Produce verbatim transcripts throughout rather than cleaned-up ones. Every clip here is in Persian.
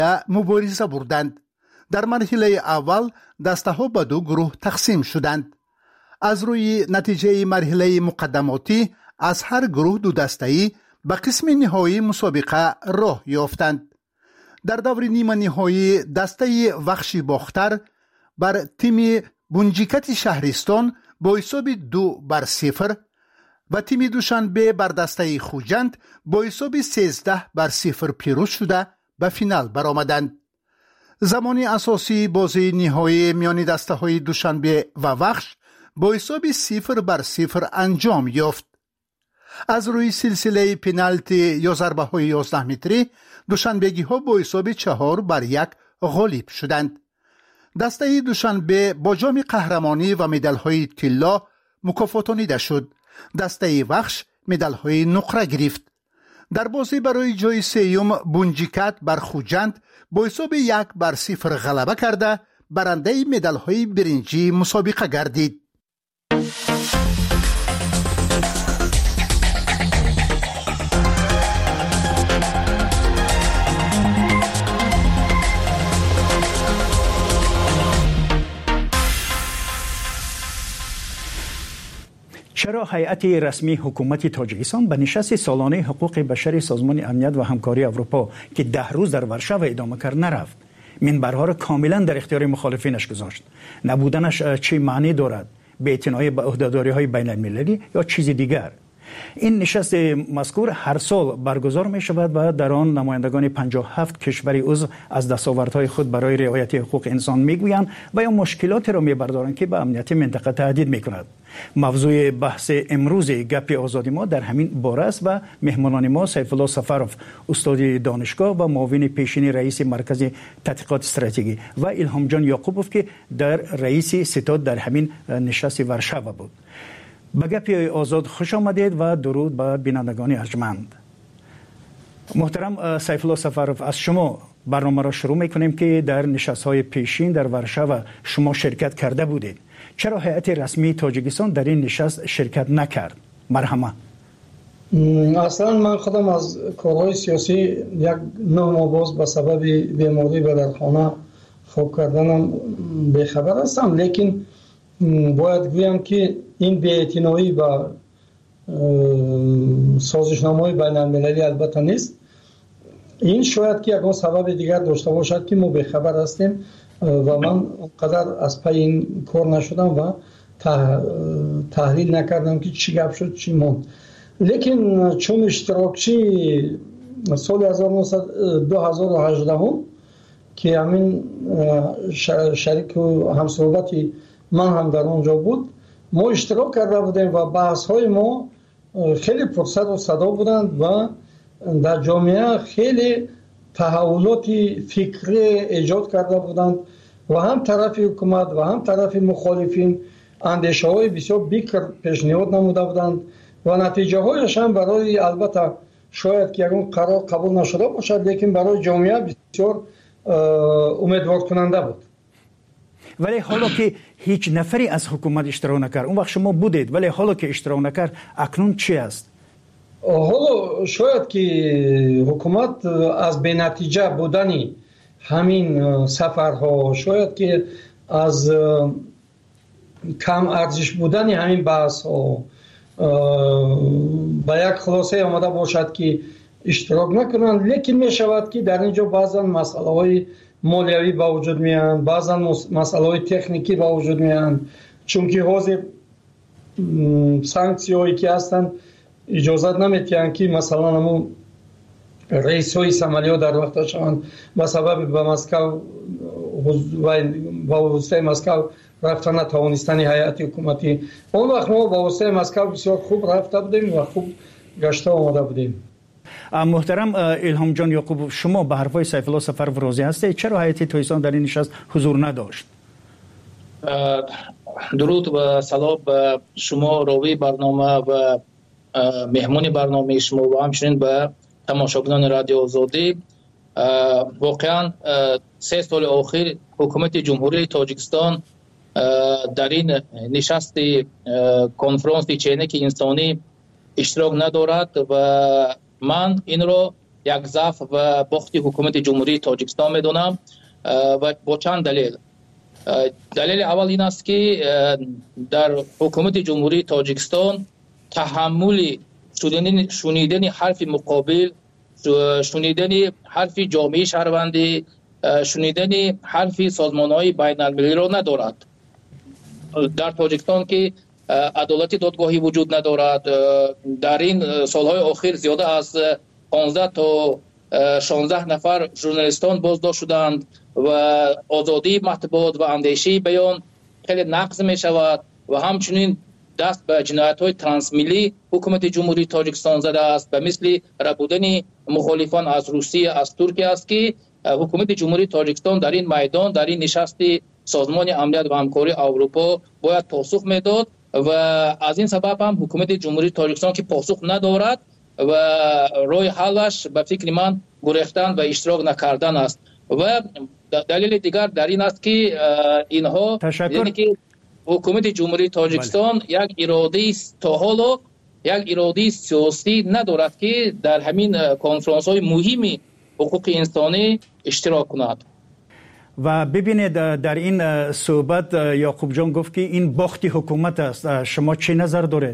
مبارزه بردند. در مرحله اول دسته ها به دو گروه تقسیم شدند. از روی نتیجه مرحله مقدماتی از هر گروه دو دسته‌ای به قسم نهایی مسابقه راه یافتند. در دور نیمه نهایی دسته وخشی باختر بر تیم بونجیکت شهرستان با حساب دو بر صفر و تیم دوشنبه بر دسته خوجند با حساب سیزده بر صفر پیروز شده به فینال برآمدند. زمان اساسی بازی نهایی میان دسته های دوشنبه و وخش با حساب صفر بر صفر انجام یافت. از روی سلسله پنالتی یا ضربه های یازده متری دوشنبگی ها با حساب چهار بر یک غالب شدند. دسته دوشنبه با جام قهرمانی و مدال های طلا مکافاتانیده شد. دسته وخش مدال های نقره گرفت. در بازی برای جای سیوم بونجیکت بر خوجند با حساب یک بر صفر غلبه کرده برنده مدال های برنجی مسابقه گردید. چرا هیئت رسمی حکومت تاجیکستان به نشست سالانه حقوق بشر سازمان امنیت و همکاری اروپا که ده روز در ورشو ادامه کرد نرفت؟ منبرها را کاملا در اختیار مخالفینش گذاشت. نبودنش چه معنی دارد؟ بی‌اعتنایی به عهده‌داری‌های بین المللی یا چیز دیگر؟ این نشست مذکور هر سال برگزار می شود و در آن نمایندگان پنجاه و هفت کشور عضو از دستاوردهای خود برای رعایت حقوق انسان میگویند و یا مشکلاتی را میبردارند که به امنیت منطقه تهدید میکند. موضوع بحث امروز گپ آزادی ما در همین باره است و مهمانان ما سیف الله سفروف استاد دانشگاه و معاون پیشین رئیس مرکز تحقیقات استراتژی و الهام جان یعقوبوف که در رئیس ستاد در همین نشست ورشو بود. به گپ آزاد خوش آمدید و درود به بینندگان ارجمند. محترم سیف الله سفروف، از شما برنامه را شروع میکنیم که در نشست‌های پیشین در ورشو شما شرکت کرده بودید. چرا هیئت رسمی تاجیکستان در این نشست شرکت نکرد؟ مرحمه. اصلا من خودم از کارهای سیاسی یک نه ماه باز به سبب بیماری به در خانه خواب کردنم بیخبر هستم، لیکن باید گویم که این بی‌اعتنایی و سازشنامه‌های بین المللی البته نیست. این شاید که یک سبب دیگر داشته باشد که ما بیخبر هستیم و من قدر از پی این کار نشدم و تحلیل نکردم که چی گپ شد چی موند. لیکن چون اشتراکچی سال دو هزار و هجده که همین شریک و همصحبتی من هم در اونجا بود، ما اشتراک کرده بودیم و بحث های ما خیلی پرصد و صدا بودند و در جامعه خیلی تحولات فکری ایجاد کرده بودند و هم طرف حکومت و هم طرف مخالفین اندیشه های بسیار بیکر پیشنهاد نموده بودند و نتیجه هایش هم برای البته شاید که اون قرار قبول نشده باشد، لیکن برای جامعه بسیار امیدوار کننده بود. ولی حالا که هیچ نفری از حکومت اشتراک نکرد، اون وقت شما بودید، ولی حالا که اشتراک نکرد اکنون چی است؟ حالا شاید که حکومت از بی نتیجه بودنی همین سفرها، شاید که از کم ارزش بودنی همین بحث ها با یک خلاصه آمده باشد که اشتراک نکنند، لیکن می شود که در اینجا بعضا مسئله های مالیوی با وجود میان، بعضا مسئله های تکنیکی با وجود میان، چون که حاضر سانکسی هایی که هستند اجازت نمیتیند که مثلا همون رئیس های سمالیو در وقت شوند به سبب به مسکو و با واسطه مسکو رفتن نتوانستن هیئت حکومتی. اون وقت ما با واسطه مسکو بسیار خوب رفته بودیم و خوب گشته آمده بودیم. محترم الهام جان یعقوب، شما به حرفای سیف الله سفروف راضی هستید؟ چرا هیئت تاجیکستان در این نشست حضور نداشت؟ درود و سلام به شما راوی برنامه و مهمون برنامه شما و همچنین به تماشاگران رادیو آزادی. واقعا سه سال اخیر حکومت جمهوری تاجیکستان در این نشست کنفرانس چینک انسانی اشتراک ندارد و من این را یک ضعف و بخت حکومت جمهوری تاجیکستان میدونم و با چند دلیل. دلیل اول این است که در حکومت جمهوری تاجیکستان تحمل شنیدن شنیدن حرف مقابل، شنیدن حرف جامعه شهروندی، شنیدن حرف سازمان‌های بین‌المللی را ندارد. در تاجیکستان که عدالت دادگاهی وجود ندارد، در این سالهای اخیر زیاده از پانزده تا شانزده نفر ژورنالیستان بازداشت شدند و آزادی مطبوعات و اندیشه بیان خیلی نقض می شود و همچنین دست به جنایت‌های ترانسمیلی حکومت جمهوری تاجیکستان زده است و مثل ربودن مخالفان از روسیه، از ترکیه است که حکومت جمهوری تاجیکستان در این میدان، در این نشست سازمان امنیت و همکاری اروپا باید پاسخ میداد و از این سبب هم حکومت جمهوری تاجیکستان که پاسخ ندارد و راه حلش به فکر من گریختن و اشتراک نکردن است. و دلیل دیگر در این است که اینها یعنی که حکومت جمهوری تاجیکستان بله. یک اراده تا حالا یک اراده سیاسی ندارد که در همین کنفرانس های مهمی حقوق انسانی اشتراک کند. و ببینید در این صحبت یعقوب جان گفت که این باخت حکومت است. شما چه نظر دارید؟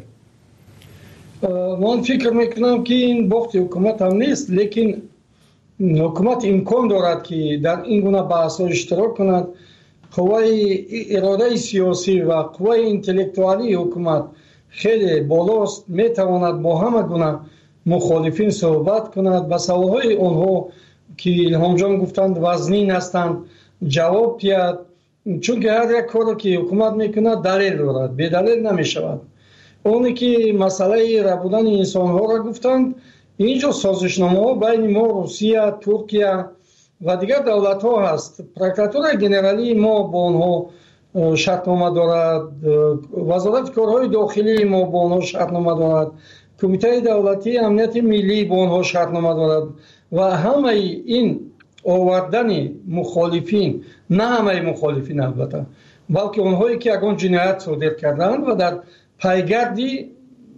من فکر میکنم که این باخت حکومت هم نیست، لیکن حکومت امکان دارد که در این گونه بحث اشتراک کند. قوای اراده سیاسی و قوای انتلکتوالی حکومت خیلی بالاست، میتواند با همه گونه مخالفین صحبت کند و سوالهای آنها که الهام جان گفتند وزنین هستند جواب دهد، چون که هر یک کاری که حکومت میکند دلیل دارد، بی دلیل نمیشود. اونی که مسئله ربودن انسان ها را گفتند، اینجا سازشنامه ها بین ما روسیه، ترکیه و دیگر دولت ها هست. پروکراتور گنرالی ما با آنها شرطنامه دارد، وزارت کارهای داخلی ما با آنها شرطنامه دارد، کمیته دولتی امنیت ملی با آنها شرطنامه دارد و همه این آوردن مخالفین، نه همه مخالفین البته، بلکه اونهایی که اگه جنایت صادر کردند و در پیگردی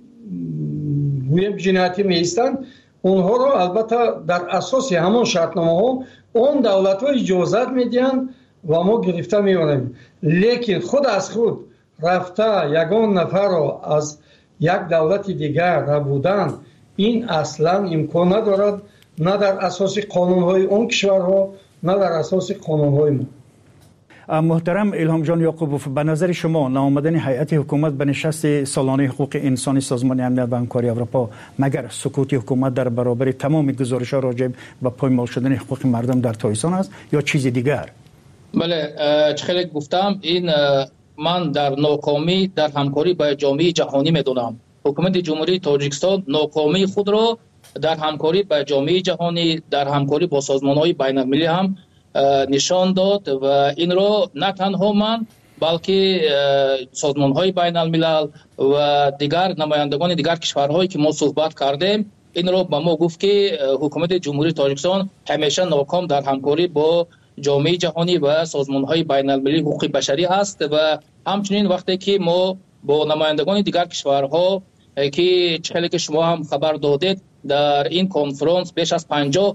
گویم جنایتی میستند، اونها رو البته در اساس همان شرطنامه ها اون دولت ها اجازت میدن و ما گرفته میاریم. لیکن خود از خود رفته یگان نفر رو از یک دولت دیگر ربودن، این اصلا امکان ندارد، نه در اساس قانون های اون کشورها نه در اساس قانون های ما. محترم الهام جان یعقوبوف، به نظر شما ناآمدن هیئت حکومت به نشست سالانه حقوق انسانی سازمان امنیت و همکاری اروپا مگر سکوت حکومت در برابر تمام گزارش‌ها راجع به پایمال شدن حقوق مردم در تاجیکستان است یا چیز دیگر؟ بله، چخیلی گفتم این من در ناکامی در همکاری با جامعه جهانی میدونم. حکومت جمهوری تاجیکستان ناکامی خود را در همکاری با جامعه جهانی، در همکاری با سازمان‌های بین‌المللی هم نشان داد و این را نه تنها من بلکه سازمان‌های بین‌الملل و دیگر نمایندگان دیگر کشورهایی که ما صحبت کردیم این را به ما گفت که حکومت جمهوری تاجیکستان همیشه ناکام در همکاری با جامعه جهانی و سازمان‌های بین‌المللی حقوق بشری است و همچنین وقتی که ما با نمایندگان دیگر کشورها که چهلی که شما هم خبر دادید در این کنفرانس بیش از پنجاه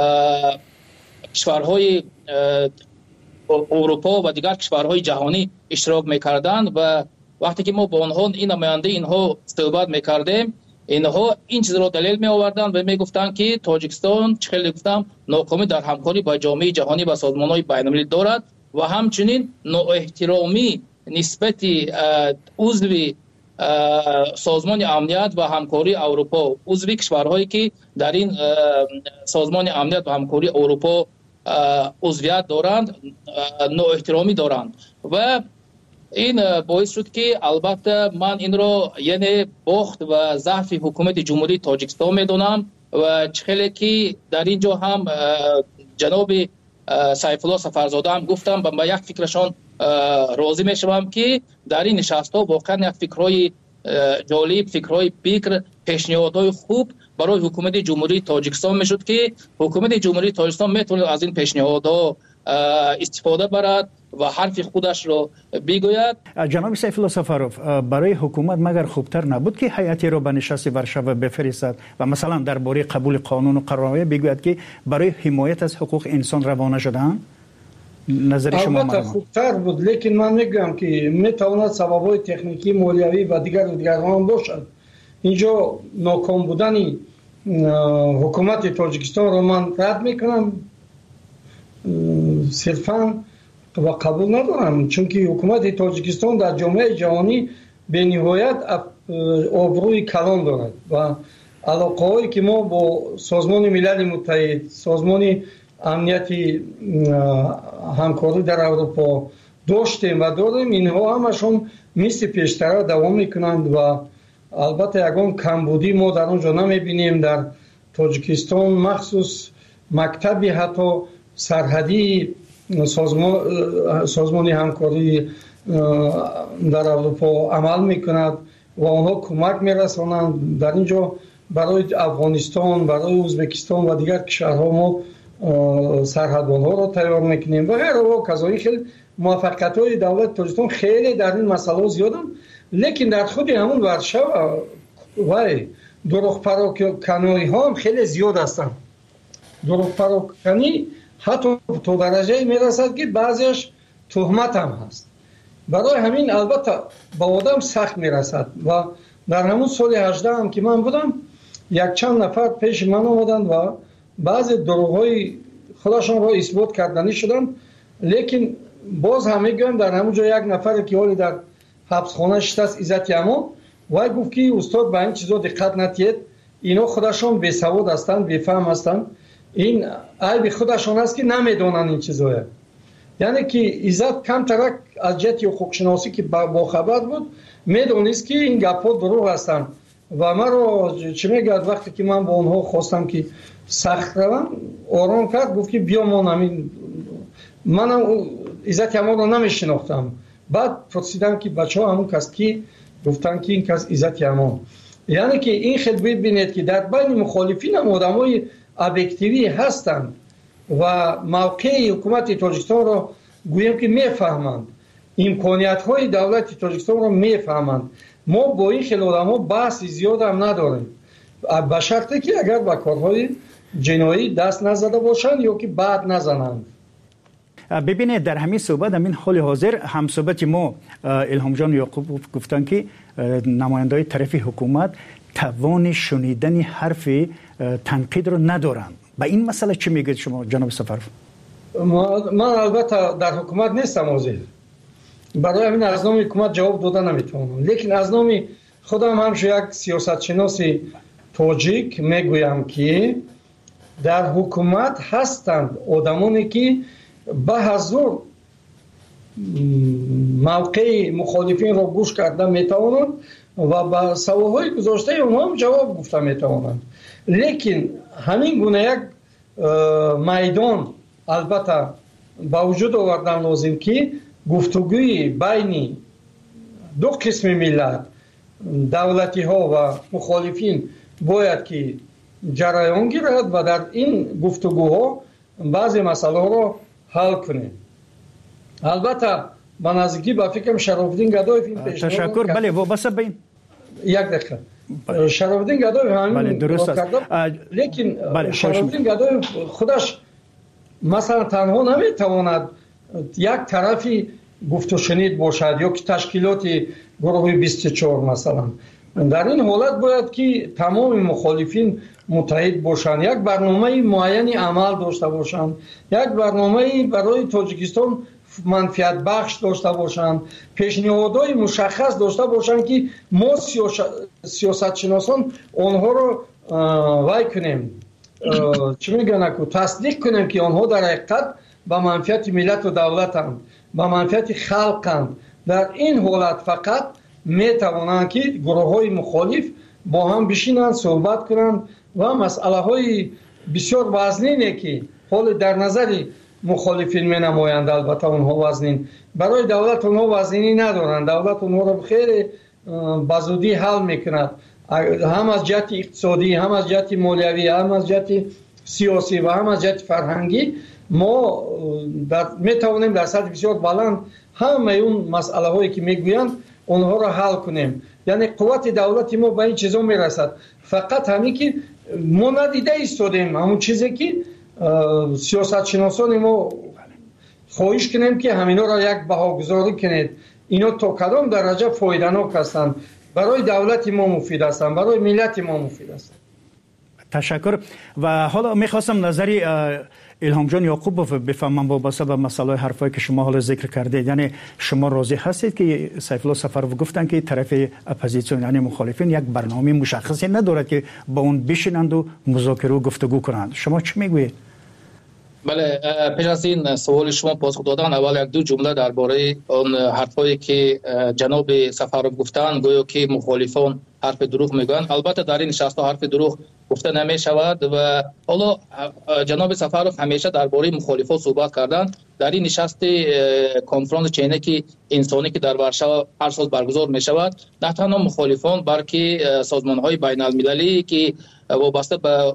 کشورهای اروپا و دیگر کشورهای جهانی اشتراک میکردند و وقتی که ما با آنها این نماینده اینها صحبت میکردیم، اینها این چیز را دلیل می آوردند و می گفتند که تاجیکستان چخیلی گفتم ناکامی در همکاری با جامعه جهانی و سازمان‌های بین‌المللی دارد و همچنین نااحترامی نسبت عضو سازمان امنیت و همکاری اروپا، عضو کشورهایی که در این سازمان امنیت و همکاری اروپا عضویت دارند نااحترامی دارند و این باعث شد که البته من این را یعنی باخت و ضعف حکومت جمهوری تاجیکستان میدونم و چخیلی که در اینجا هم جناب سیف الله سفرزاده هم گفتم و با یک فکرشان راضی میشوم که در این نشست ها واقعا یک فکرهای جالب، فکرهای بکر، پیشنهادهای خوب برای حکومت جمهوری تاجیکستان میشد که حکومت جمهوری تاجیکستان میتونه از این پیشنهادها استفاده برد و حرف خودش رو بگوید. جناب سیف الله سفروف، برای حکومت مگر خوبتر نبود که هیئتی رو به نشست ورشاو بفرستد و مثلا درباره قبول قانون و قرارنامه بگوید که برای حمایت از حقوق انسان روانه شدن؟ نظر شما؟ البته خوبتر بود، لیکن من میگم که میتواند سبب‌های تکنیکی، مالیوی و دیگر و دیگر هم باشد. اینجا ناکام بودن حکومت تاجیکستان رو من رد میکنم، صرفا و قبول ندارم، چون که حکومت تاجیکستان در جامعه جهانی به نهایت آبروی کلان دارد و علاقه هایی که ما با سازمان ملل متحد، سازمان امنیتی همکاری در اروپا داشتیم و داریم، اینها همشون مثل پیشتر دوام میکنند و البته یگان کمبودی ما در اونجا نمیبینیم. در تاجیکستان مخصوص مکتبی حتی سرحدی سازمان سازمان همکاری در اروپا عمل میکند و آنها کمک میرسانند. در اینجا برای افغانستان، برای ازبکستان و دیگر کشورها ما سرحدبان‌ها را تیار میکنیم و غیره و کذالک. خیلی موفقیت های دولت تاجیکستان خیلی در این مسئله زیادن، لیکن در خود همون ورشاو و دروغ پراکنی ها هم خیلی زیاد هستند. دروغ پراکنی حتی تو درجه میرسد که بعضیش تهمت هم هست. برای همین البته با آدم سخت میرسد و در همون سال هجده هم که من بودم یک چند نفر پیش من آمدند و بعضی دروغ‌های خودشان را اثبات کردنی شدن، لیکن باز همه گویم در همونجا یک نفر که حالی در حبسخانه شده است، عزت امان، و گفت که استاد به این چیزا دقت نتید، اینا خودشان بی سواد هستند، بی فهم هستند، این عیب خودشان است که نمیدونن این چیزا. یعنی که عزت کم ترک از جهت حقوق شناسی که با خبر بود میدونست که این گپ‌ها دروغ هستند و من رو چه میگه وقتی که من با اونها خواستم که سخت روم آرام کرد، گفت که بیا ما نمی منم عزت امان رو نمیشناختم. بعد پرسیدم که بچه ها همون کس کی؟ گفتن که این کس عزت امان. یعنی که این خیلی ببینید که در بین مخالفین هم آدم های ابیکتیوی هستند و موقع حکومت تاجیکستان رو گویم که میفهمند، امکانیت های دولت تاجیکستان رو میفهمند. ما با این خیلی آدم ها بحث زیاد هم نداریم، به شرطی که اگر با کارهای جنایی دست نزده باشند یا که بعد نزنند. ببینید در همین صحبت، همین حال حاضر هم صحبت ما الهام جان یعقوب گفتن که نماینده‌های طرف حکومت توان شنیدن حرف تنقید رو ندارن. با این مسئله چی میگید شما جناب سفروف؟ من البته در حکومت نیستم حاضر، برای همین از نام حکومت جواب دادن نمیتونم، لیکن از نام خودم همش یک سیاست شناس تاجیک میگویم که در حکومت هستند آدمانی که به حضور موقع مخالفین را گوش کرده میتوانند و به سواهای گذاشته اونها هم جواب گفته میتوانند. لیکن همین گونه یک میدان البته با وجود آوردن لازم که گفتگوی بین دو قسم ملت، دولتی ها و مخالفین باید که جریان گیرد و در این گفتگوها بعضی مسئله را حل کنیم. البته به نزدیکی به فکرم شرافالدین گدایف این پیشنهاد تشکر. بله وابسته به این یک دقیقه شرافالدین گدایف همین بله درست است، لیکن بله شرافالدین گدایف خودش مثلا تنها نمیتواند یک طرفی گفت و شنید باشد یا که تشکیلات گروه بیست و چهار مثلا. در این حالت باید که تمام مخالفین متحد باشند، یک برنامه معینی عمل داشته باشند، یک برنامه برای تاجیکستان منفعت بخش داشته باشند، پیشنهادهای مشخص داشته باشند که ما سیاست شناسان آنها رو وای کنیم، چی میگن که تصدیق کنیم که آنها در حقیقت به منفعت ملت و دولتند، به منفعت خلقند. در این حالت فقط میتوانند که گروه های مخالف با هم بشینند صحبت کنند و مسئله های بسیار وزنینه که حال در نظر مخالفین می نمایند، البته اونها وزنین، برای دولت اونها وزنینی ندارند، دولت اونها رو خیلی بزودی حل میکند، هم از جهت اقتصادی، هم از جهت مالیوی، هم از جهت سیاسی و هم از جهت فرهنگی ما میتوانیم در سطح بسیار بلند همه اون مسئله هایی که میگویند اونها را حل کنیم. یعنی قوت دولت ما به این چیزا میرسد. فقط همین که ما ندیده ایستادیم همون چیزی که سیاست شناسان ما خواهش کنیم که همینا را یک بهاگذاری کنید. اینا تا کدام درجه فایده‌ناک هستند، برای دولت ما مفید هستند، برای ملت ما مفید هستند. تشکر. و حالا میخواستم نظری الهام جان یعقوب بفهمم وابسته به مسئله حرفایی که شما حالا ذکر کردید. یعنی شما راضی هستید که سیف الله سفرو گفتن که طرف اپوزیسیون یعنی مخالفین یک برنامه مشخصی ندارد که با اون بشینند و مذاکره و گفتگو کنند؟ شما چی میگویید؟ بله، پیش از این سوال شما پاسخ دادن اول یک دو جمله درباره اون حرفایی که جناب سفرو گفتن گویا که مخالفان حرف دروغ میگن. البته در این نشست حرف دروغ گفته نمی شود و حالا جناب سفرو همیشه درباره مخالفان صحبت کردن. در این نشست کنفرانس چینکی انسانی که در ورشو هر سال برگزار می شود، نه تنها مخالفان بلکه سازمان های بین المللی که وابسته به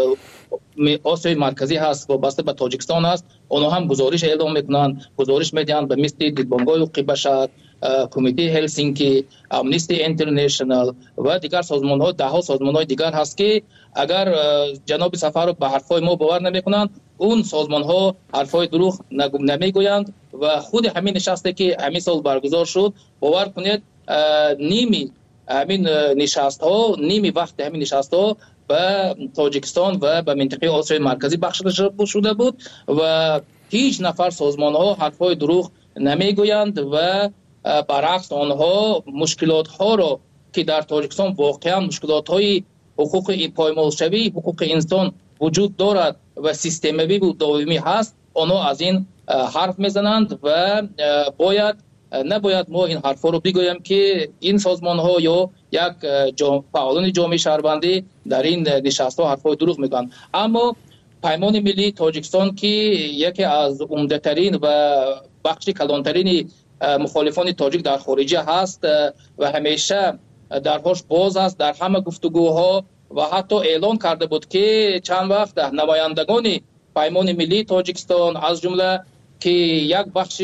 آسیای مرکزی هست، وابسته به تاجیکستان هست، اونها هم گزارش اعلام میکنن، گزارش میدن به مثل دیدبانگاه حقوق بشر، کمیته هلسینکی، امنیستی اینترنشنال و دیگر سازمان ها، ده ها سازمان های دیگر هست که اگر جناب سفرو به حرفای ما باور نمیکنند، اون سازمان ها حرفای دروغ نمیگویند و خود همین نشسته که همین سال برگزار شد، باور کنید نیمی همین نشست ها نیمی وقت همین نشست ها به تاجیکستان و به منطقه آسیای مرکزی بخشیده شده بود و هیچ نفر سازمان ها حرفای دروغ نمیگویند و برعکس آنها مشکلات ها را که در تاجیکستان واقعا مشکلات های حقوق پایمال شوی حقوق انسان وجود دارد و سیستمی و دائمی هست، آنها از این حرف میزنند و باید نباید ما این حرفا رو بگویم که این سازمان ها یا یک فعالان جامعه شهروندی در این نشست ها حرفای دروغ میگن. اما پیمان ملی تاجیکستان که یکی از عمده ترین و بخش کلانترین مخالفان تاجیک در خارجه هست و همیشه درهاش باز است در همه گفتگوها و حتی اعلان کرده بود که چند وقت نمایندگان پیمان ملی تاجیکستان از جمله که یک بخش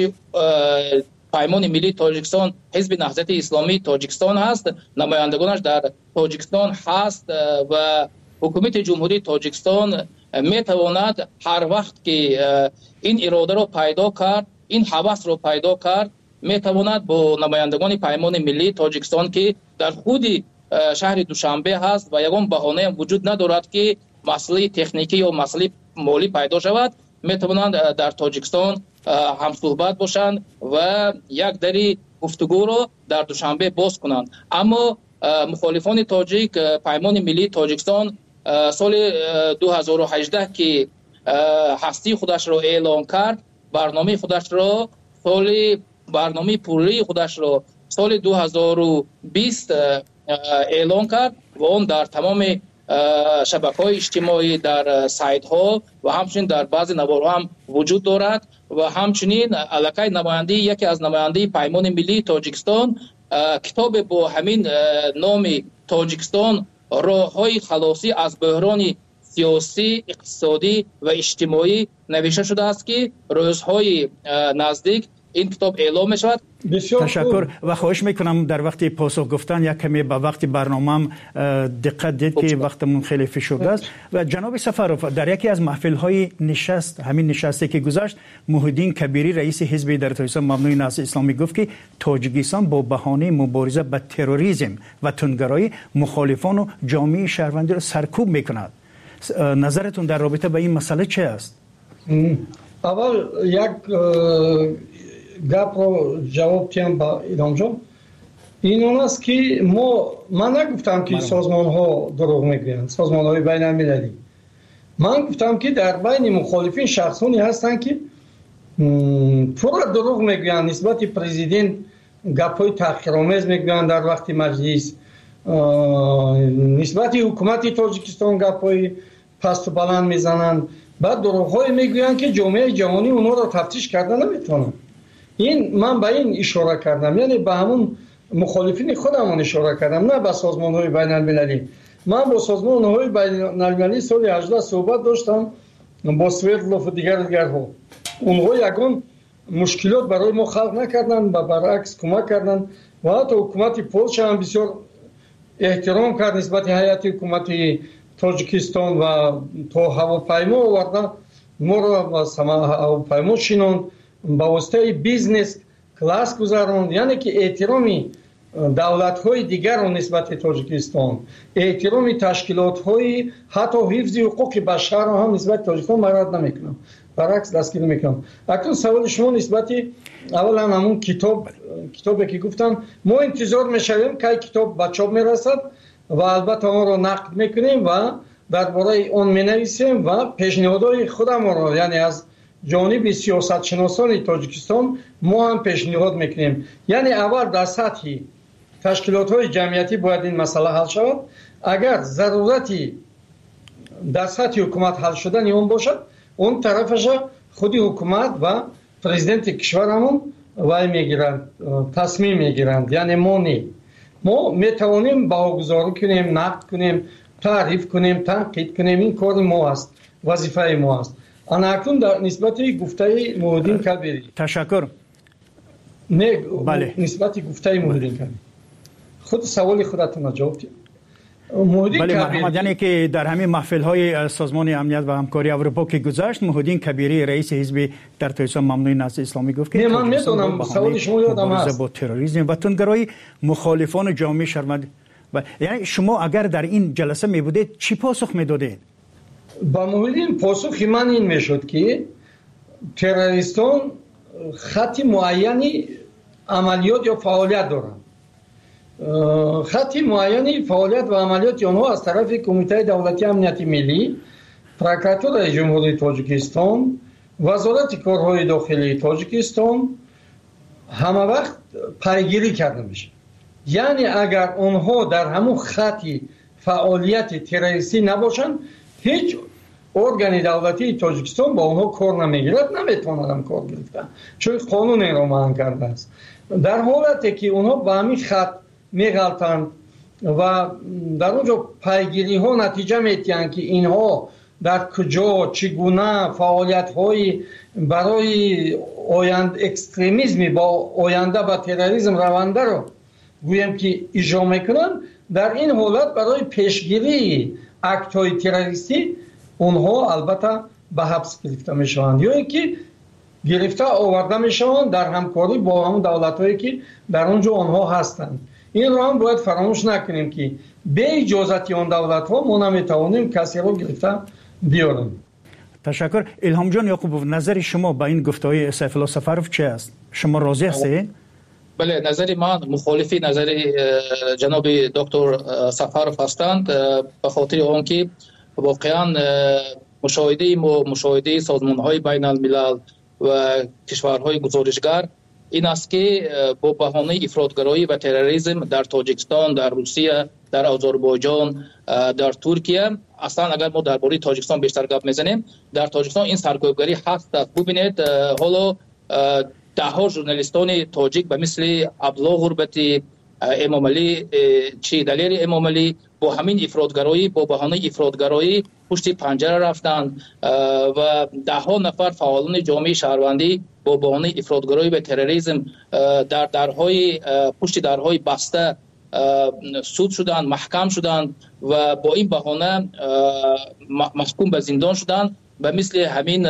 پیمان ملی تاجیکستان حزب نهضت اسلامی تاجیکستان هست، نمایندگانش در تاجیکستان هست و حکومت جمهوری تاجیکستان میتواند هر وقت که این اراده را پیدا کرد، این هوس را پیدا کرد، میتواند با نمایندگان پیمان ملی تاجیکستان که در خود شهر دوشنبه هست و یگان بهانه هم وجود ندارد که مسئله تکنیکی یا مسئله مالی پیدا شود، میتوانند در تاجیکستان هم صحبت باشند و یک دری گفتگو را در دوشنبه باز کنند. اما مخالفان تاجیک پیمان ملی تاجیکستان سال دو هزار و هجده که هستی خودش را اعلام کرد، برنامه خودش را سال برنامه پوری خودش را سال دو هزار و بیست اعلام کرد و اون در تمام شبکه‌های اجتماعی، در سایت ها و همچنین در بعضی نوارها هم وجود دارد و همچنین علاقه نماینده یکی از نماینده پیمان ملی تاجیکستان کتاب با همین نام تاجیکستان راه‌های خلاصی از بحران سیاسی، اقتصادی و اجتماعی نوشته شده است که روزهای نزدیک این کتاب اعلام می شود. تشکر و خواهش میکنم در وقت پاسخ گفتن یک کمی به وقت برنامه دقت دید که وقتمون خیلی فشرده است. و جناب سفرو در یکی از محفل های نشست، همین نشستی که گذشت، محیدین کبیری رئیس حزب در تاجیکستان مبنای نهضت اسلامی گفت که تاجیکستان با بهانه مبارزه با تروریسم و تندگرایی مخالفان و جامعه شهروندی را سرکوب میکند. نظرتون در رابطه با این مسئله چه است؟ اول یک گپ رو جواب تیم با ایران جان. این اون است که ما من نگفتم که سازمان ها دروغ میگویند، سازمان های بین المللی. من گفتم که در بین مخالفین شخصانی هستند که پورا دروغ میگویند نسبت پرزیدنت، گپ های تحقیرآمیز میگویند در وقت مجلس، نسبت حکومت تاجیکستان گپ های پست و بلند میزنند، بعد دروغ های میگویند که جامعه جهانی اونها را تفتیش کرده نمیتونن. این من به این اشاره کردم، یعنی به همون مخالفین خودمون اشاره کردم، نه به سازمان های بین المللی. من با سازمان های بین المللی سال هجده صحبت داشتم با سوردلوف و دیگر دیگرها. اونها یگان مشکلات برای ما خلق نکردن و برعکس کمک کردن و حتی حکومت پولشا هم بسیار احترام کرد نسبت هیئت حکومت تاجیکستان و تا هواپیما آوردن ما را با هواپیما شینوند با واسطه بیزنس کلاس گذاروند. یعنی که احترامی دولت‌های دیگر را نسبت تاجیکستان، احترامی تشکیلات‌های حتی حفظ حقوق بشر را هم نسبت تاجیکستان مراد نمی‌کنم، برعکس دستگیر می‌کنم. اکنون سوال شما نسبت اولا همون کتاب کتابی که گفتن ما انتظار می‌شویم که کتاب به چاپ می‌رسد و البته آن را نقد می‌کنیم و درباره آن می‌نویسیم و پیشنهادهای خودم را یعنی از جانب سیاستشناسان تاجیکستان ما هم پیشنهاد میکنیم. یعنی اول در سطح تشکیلات‌های جمعیتی باید این مسئله حل شود. اگر ضرورتی در سطح حکومت حل شدن اون باشد، اون طرفش خودی حکومت و پرزیدنت کشورمون وای میگیرند، تصمیم میگیرند. یعنی ما نه، ما میتوانیم باگذاری کنیم، نقد کنیم، تعریف کنیم، تنقید کنیم. این کار ما است، وظیفه ما است. آن اکنون در نسبت گفته محمودین کبیری تشکر. نه بله. نسبت گفته محمودین کبیری خود سوال خودتون جواب بدید. محمودین بله کبیری مرحمت، یعنی که در همین محفل های سازمان امنیت و همکاری اروپا که گذشت، محمودین کبیری رئیس حزب در تاجیکستان ممنوع نهضت اسلامی گفت که نه من میدونم سوال شما یادم هست با تروریسم و تندگرایی مخالفان جامعه شهروندی. یعنی شما اگر در این جلسه می بودید چی پاسخ میدادید؟ با محمودین پاسخ من این میشد که تروریستان خط معینی عملیات یا فعالیت دارند. خط معینی فعالیت و عملیات آنها از طرف کمیته دولتی امنیت ملی، پروکراتور جمهوری تاجیکستان، وزارت کارهای داخلی تاجیکستان همه وقت پیگیری کرده میشه. یعنی اگر آنها در همون خط فعالیت تروریستی نباشند، هیچ ارگان دولتی تاجیکستان با اونها کار نمیگیرد، نمیتونن کار گرفتن، چون قانون این را منع کرده است. در حالتی که اونها به همین خط میغلطند و در اونجا پیگیری ها نتیجه میتیند که اینها در کجا چگونه فعالیت های برای آیند اکستریمیسم با آینده با تروریسم رونده رو گویم که اجرا میکنن، در این حالت برای پیشگیری اکت های تروریستی اونها البته به حبس گرفته میشوند یا اینکه گرفته آورده میشوند در همکاری با همون دولت هایی که در اونجا آنها هستند. این را هم باید فراموش نکنیم که به اجازت آن دولت ها ما نمیتوانیم کسی را گرفته بیاریم. تشکر. الهام جان یعقوبوف، نظر شما با این گفته‌های سیف الله سفرов چه است؟ شما راضی هستید؟ بله، نظر من مخالفی نظر جناب دکتر سفرов هستند، به خاطر آنکه واقعا مشاهده ما مشاهده سازمان‌های بین الملل و کشورهای گزارشگر این است که با بهانه افراطگرایی و تروریسم در تاجیکستان، در روسیه، در آذربایجان، در ترکیه، اصلا اگر ما درباره تاجیکستان بیشتر گپ میزنیم، در تاجیکستان این سرکوبگری هست. ببینید حالا ده ها ژورنالیستان تاجیک به مثل عبدالله غربتی، امام علی چی دلیر امام علی با همین افراطگرایی، با بهانه افراطگرایی پشت پنجره رفتند و ده ها نفر فعالان جامعه شهروندی با بهانه افراطگرایی و تروریسم در درهای پشت درهای بسته سود شدند، محکم شدند و با این بهانه محکوم به زندان شدند. به مثل همین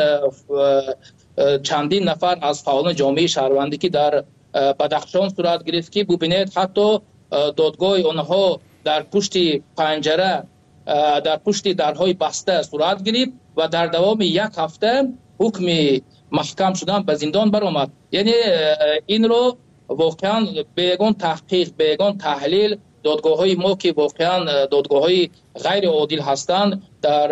چندین نفر از فعالان جامعه شهروندی که در بدخشان صورت گرفت که ببینید حتی دادگاه آنها در پشت پنجره، در پشت درهای بسته صورت گرفت و در دوام یک هفته حکم محکم شدن به زندان برآمد. یعنی این رو واقعا بیگان تحقیق، بیگان تحلیل دادگاه های ما که واقعا دادگاه های غیر عادل هستند در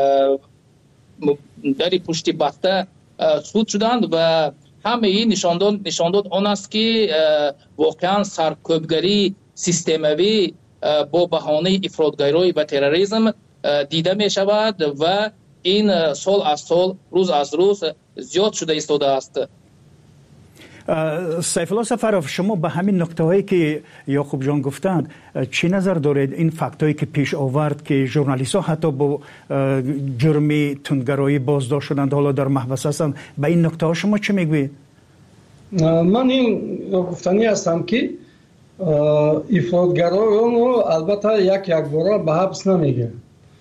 در پشت بسته سود شدند و همه این نشانداد نشانداد آن است که واقعا سرکوبگری سیستموی با بهانه افراطگرایی و تروریسم دیده می شود و این سال از سال، روز از روز زیاد شده ایستاده است. سیف الله سفرов شما به همین نکته هایی که یعقوب جان گفتند چی نظر دارید؟ این فکت هایی که پیش آورد که ژورنالیست ها حتی با جرم تندگرایی بازداشت شدند حالا در محبس هستند، به این نکته ها شما چی میگویید؟ من این گفتنی هستم که افراطگرایان رو البته یک یک بار به حبس نمیگه،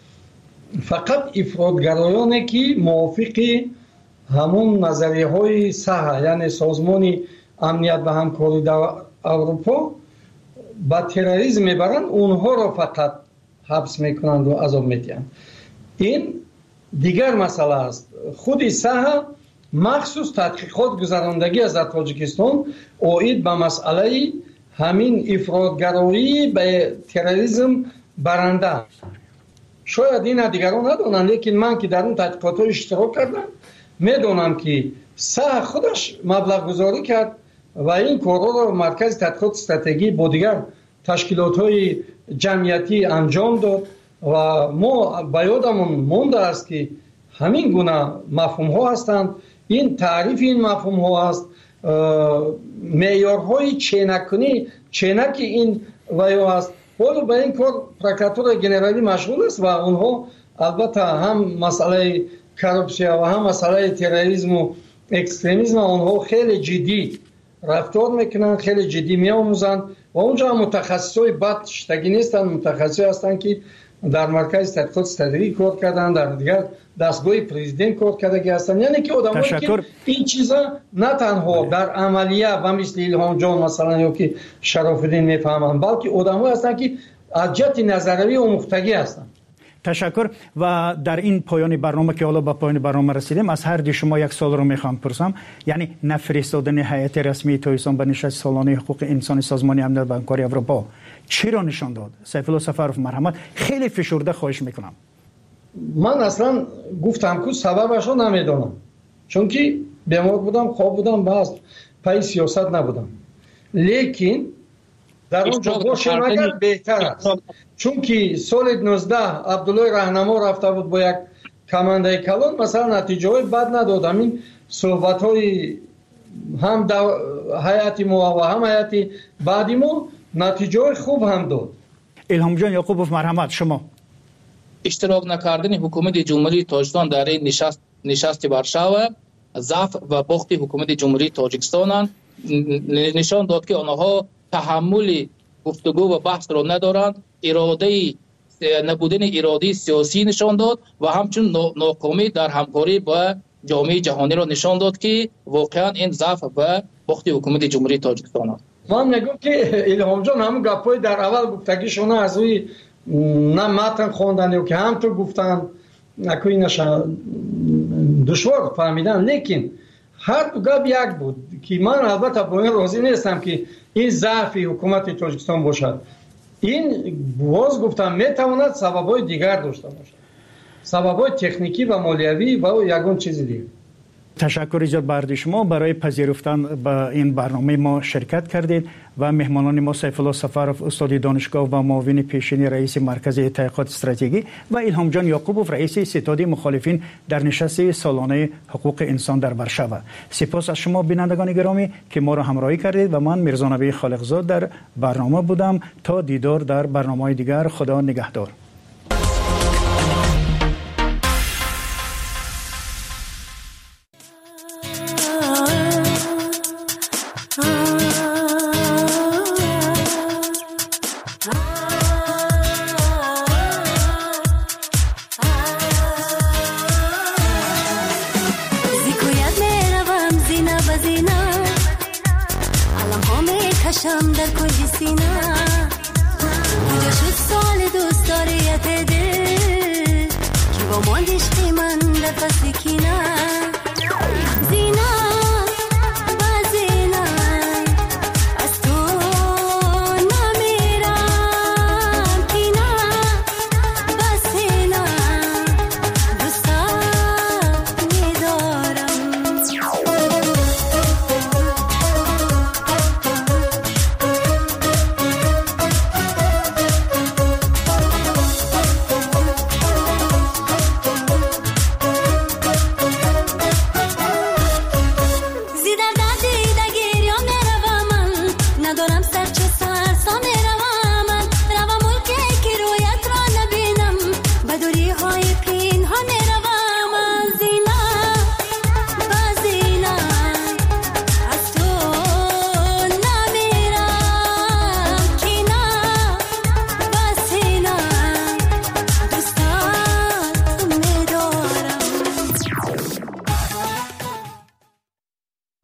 فقط افراطگرایانی که موافق همون نظریه های صحه یعنی سازمان امنیت و همکاری در اروپا با تروریسم میبرند اونها رو فقط حبس میکنند و عذاب میدهند. این دیگر مسئله است. خود صحه مخصوص تحقیقات گذراندگی از تاجیکستان اوید به مسئله همین افراطگرایی به تروریسم برنده. شاید این دیگران ندانند، لیکن من که در اون تحقیقات اشتراک کردم میدونم که صح خودش مبلغ گذاری کرد و این کارها رو مرکز تحقیقات استراتژی با دیگر تشکیلات های جمعیتی انجام داد و ما به یادمون مونده است که همین گونه مفهوم ها هستند. این تعریف این مفهوم ها است، معیارهای چینکنی چینک این ویو است. ولی به این کار پروکراتور گنرالی مشغول است و اونها البته هم مسئله کارپسیا و هم مسئله تروریسم و اکستریمیسم اونها خیلی جدی رفتار میکنن، خیلی جدی میآموزند و اونجا متخصصای بد شتگی نیستن، متخصصی هستن که در مرکز تحقیقات استراتژی کار کردن، در دیگر دستگاه پرزیدنت کار کرده هستن. یعنی که آدمایی که این چیزا نه تنها در عملیه و مثل الهام جان مثلا یا که شراف‌الدین میفهمن، بلکه آدمایی هستن که از جهت نظریه آموختگی هستن. تشکر. و در این پایان برنامه که حالا به پایان برنامه رسیدیم، از هر دی شما یک سوال رو میخوام پرسم، یعنی نفرستادن هیئت رسمی تویسان به نشست سالانه حقوق انسانی سازمان امنیت و همکاری اروپا چی را نشان داد؟ سیف الله سفرов مرحمت خیلی فشرده خواهش میکنم. من اصلا گفتم که سببش رو نمیدونم، چون که بیمار بودم، خواب بودم، باز پای سیاست نبودم، لیکن در اون جا باشه مگر بهتر است. چون که سال نوزده عبدالله راهنما رفته بود با یک کمانده کلان، مثلا نتیجه های بد ندادم. این صحبت های هم حیاتی ما و هم حیاتی بعدی ما نتیجه های خوب هم داد. الهام جان یعقوبov مرحمت شما. اشتراک نکردن حکومت جمهوری تاجیکستان در این نشست نشست وارشاوا ضعف و باخت حکومت جمهوری تاجیکستان نشان داد که آنها تحمل گفتگو و بحث را ندارند. اراده نبودن اراده سیاسی نشان داد و همچنین ناکامی در همکاری با جامعه جهانی را نشان داد که واقعا این ضعف و باخت حکومت جمهوری تاجیکستان است. من میگم که الهام جان همون گپای در اول گفتگیشون از روی نه متن خواندن یا که هم تو گفتن نکوی نشان دشوار فهمیدن، لیکن هر دو گپ یک بود که من البته با این راضی نیستم که این ضعف حکومت تاجیکستان باشد. این باز گفتم میتواند سببای دیگر داشته باشد، سببای تکنیکی و مالیوی و یگان چیز دیگر. تشکر جناب بردی شما برای پذیرفتن به این برنامه ما شرکت کردید و مهمانان ما سیف الله سفرov استاد دانشگاه و معاون پیشین رئیس مرکز تحقیقات استراتژی و الهام جان یعقوبov رئیس ستاد مخالفین در نشست سالانه حقوق انسان در وارشاوا. سپاس از شما بینندگان گرامی که ما را همراهی کردید و من میرزا نبی خالقزاد در برنامه بودم. تا دیدار در برنامه‌های دیگر، خدا نگهدار. شم در کنج سینه کجا شد سال دوست داریت دل که با ماندش من نفس کینه